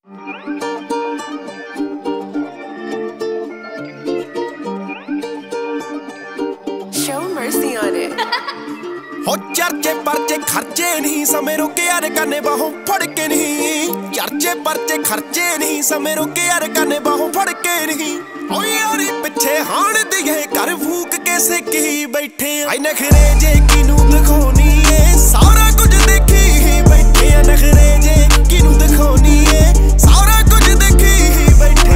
Show mercy on it. हो चर्चे परचे खर्चे नहीं समय रोके यार कने बाहों फड़ के नहीं। चर्चे परचे खर्चे नहीं समय रोके यार कने बाहों फड़ के नहीं। ओ यारी पिछे हाण दिए कर फूक कैसे की बैठे आई नखरे जे किनू दिखानी है सारा कुछ देखी ही बैठे नखरे जे किनू दिखानी है सारा कुछ देखी ही बैठे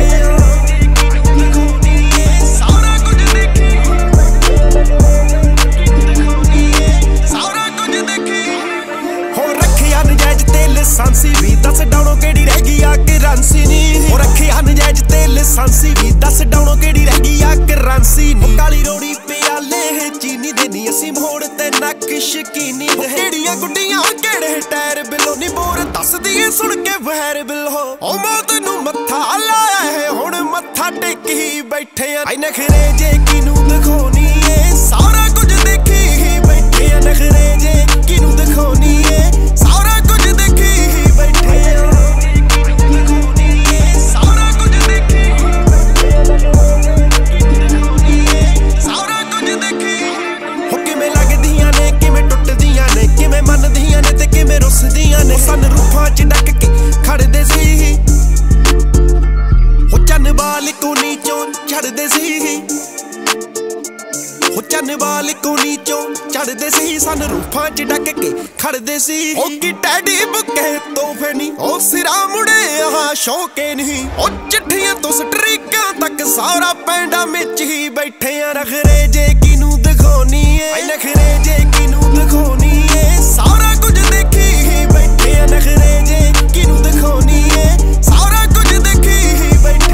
सांसी भी दस डाउनो केड़ी रह गई आके रांसी नी हो रखे अनजायज तेल सांसी भी दस डाउनो केड़ी रह गई आके रांसी नी काली रोड़ी प्याले है चीनी देनी असी मोड़ ते नक शकीनी केड़ियां गुड्डियां केड़े टायर बिलो नी बोर दस दिए सुन के वहर बिल हो ओ मौत नू मत्था लाया है हुण मत्था टेकी बैठे आई नखरे जे किनू दिखानी है सारा कुछ देखी ही बैठे नखरे जे किनू दिखानी है सारा कुछ देखी चढ़दे सी सन रूफां च डक के खड़दे सी ओ की टैडी बुके तोहफे नी ओ सिरा मुड़े आहा शौके नहीं ओ चिट्ठियां तो स्ट्रीकां तक सारा पैंडा मिच ही बैठे नखरे जे किनू दिखानी है नखरे जे किनू दिखानी है सारा कुछ देखी ही बैठे नखरे जे किनू दिखानी है सारा कुछ देखी ही बैठे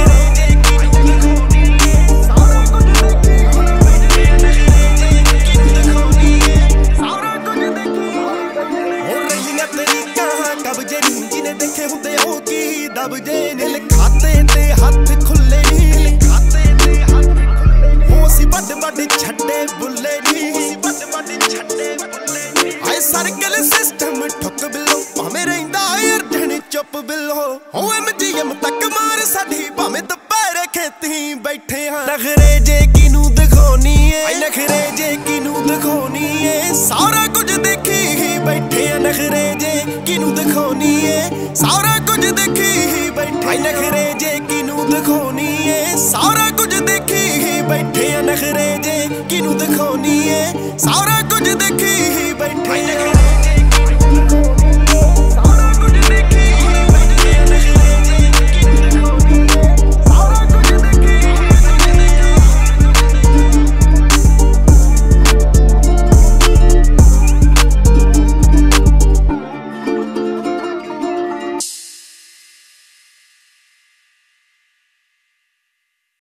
दबजे नील खाते ते हाथ खुले नी हो सी बड़ बड़ छड्डे बुल्ले नी आए सर्कल सिस्टम ठुक बिलो भावें रहिंदा अर्जन चुप बिलो हो एमजीएम तक मार साडी भावें दुपहरे खेती बैठे हां नखरे जे किनू दिखानी है नखरे जे किनू दिखानी है सारा कुछ देखी ही बैठे नखरे जे किनू दिखानी है सारा कुछ देखी ही बैठे नखरे जे किनू दिखानी है सारा कुछ देखी ही बैठे नखरे जे किनू दिखानी है सारा कुछ देखी ही बैठे।